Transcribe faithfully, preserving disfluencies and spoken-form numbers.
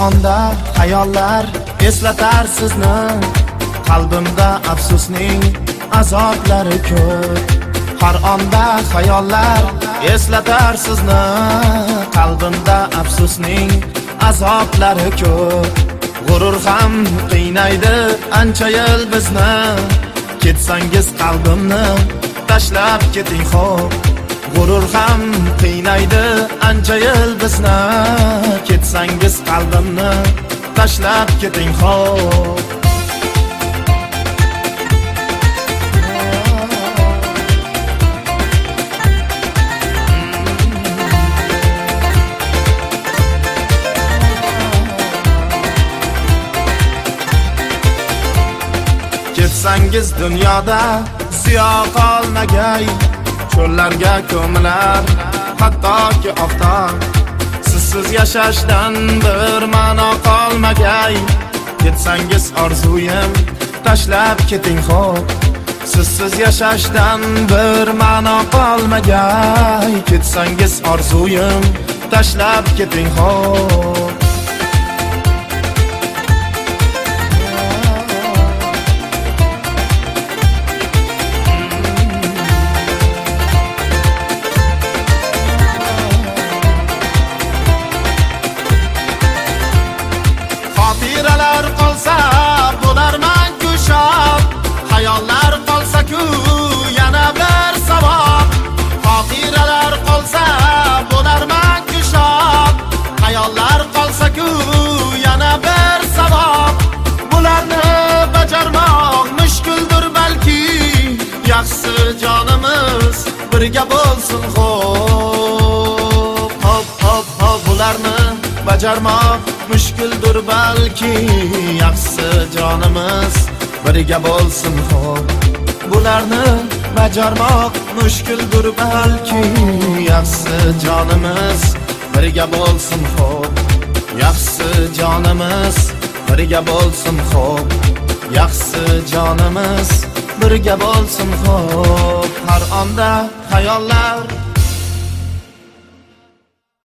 onda xayollar eslatar sizni, qalbimda afsusning azoblari ko'p. Har onda xayollar eslatar sizni, qalbimda afsusning azoblari ko'p. G'urur ham qiynaydi ancha yil bizni, ketsangiz qalbimni tashlab keting xo'p. G'urur ham qiynaydi ancha yil bizni, ketsangiz qalbimni tashlab keting xo'p. Ketsangiz dunyoda ziyo qolmagay, cho'llarga ko'milar hattoki oftob. Sizsiz yashashdan bir ma'no qolmagay, ketsangiz orzuyim tashlab keting xo'p. Sizsiz yashashdan bir ma'no qolmagay, ketsangiz orzuyim tashlab keting xo'p. Xotiralar qolsa bo'larman kushab, xayollar qolsa-ku yana bir savob. Xotiralar qolsa bo'larman kushab, xayollar qolsa-ku yana bir savob. Bularni bajarmoq mushkuldir balki, yaxshi jonimiz birga bo'lsin xo'p. Hop hop hop, bularni bajarmoq mushkuldir balki, yaxshi jonimiz birga bo'lsin xo'p. Bularni bajarmoq mushkuldir balki, yaxshi jonimiz birga bo'lsin xo'p. Yaxshi jonimiz birga bo'lsin xo'p. Yaxshi jonimiz birga bo'lsin xo'p. Har onda xayollar